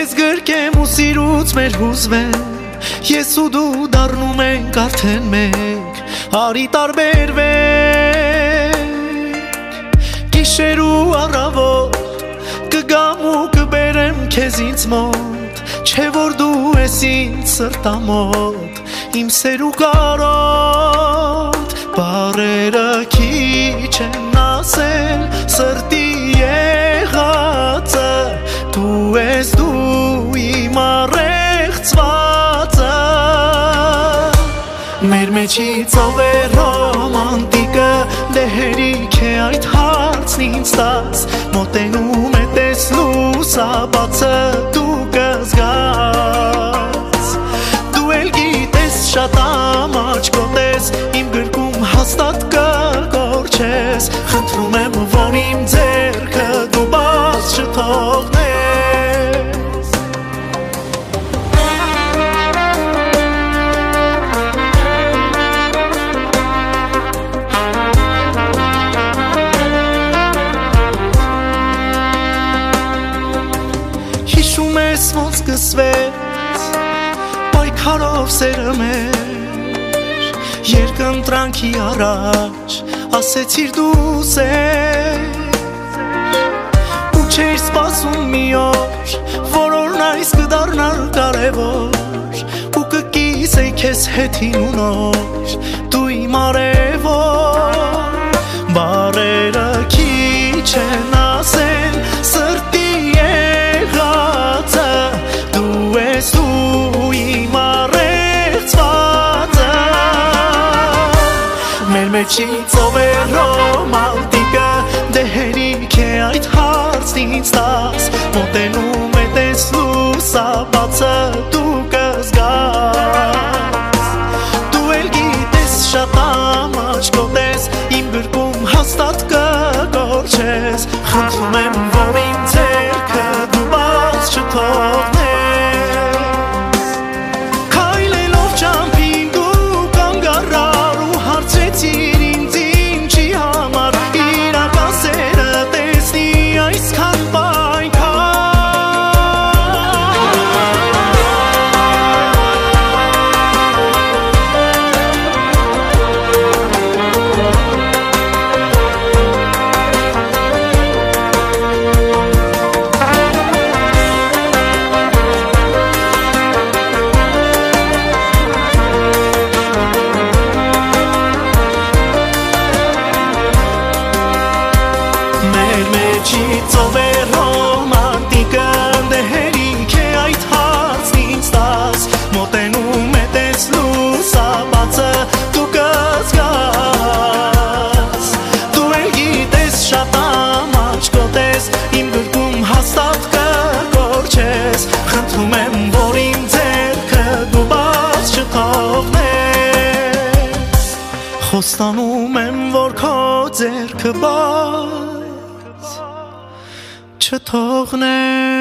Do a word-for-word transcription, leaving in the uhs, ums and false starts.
Քեզ գրկեմ ու սիրուց մեր հուզվեմ Ես ու դու դառնում ենք արդեն մեկ Արի տարբերվենք Գիշեր ու առավոտ Կգամ ու կբերեմ քեզ ինձ մոտ Չէ որ դու ես ինձ սրտամոտ Իմ սեր ու կարոտ Բարերը քիչ են ասել Սրտի եղածը Դու ես դու իմ առեղծվածը Մեր մեջից ով է ռոմանտիկը Դե հերիք է այդ հարցն ինձ տաս Մոտենում է տես լուսաբացը Դու կզգաս Դու էլ գիտես շատ ամաչկոտ ես Իմ գրկում հաստատ կգորջես Խնդրում եմ որ իմ ձեռքը դու բաց չթողնես Ոնց սկսվեց պայքարով սերը մեր Երկընտրանքի առաջ ասեցիր դու սեր Ու չէիր սպասում մի օր որ օրն այս կդառնար կարևոր Ու կկիսեի քեզ հետին ու նոր Դու իմ արևոր Բարերը քիչ են ասել սրտի Դու իմ առեղծվածը Մեր մեջից ով է ռոմանտիկը Դե հերիք է այդ հարցն ինձ տաս Մոտենում է տես լուսաբացը Դու կզգաս Դու էլ գիտես շատ ամաչկոտ ես Իմ գրկում հաստատ կգորջես Խնդրում եմ որ իմ ձեռքը դու բաց չթողնես Ով է ռոմանտիկը Դե հերիք է այդ հարցն ինձ տաս Մոտենում է տես լուսաբացը Դու կզգաս Դու էլ գիտես շատ ամաչկոտ ես Իմ գրկում հաստատ կգորջես Խնդրում եմ որ իմ ձեռքը դու բաց չթողնես Խոստանում եմ որ քո ձեռքը բաց չթողնես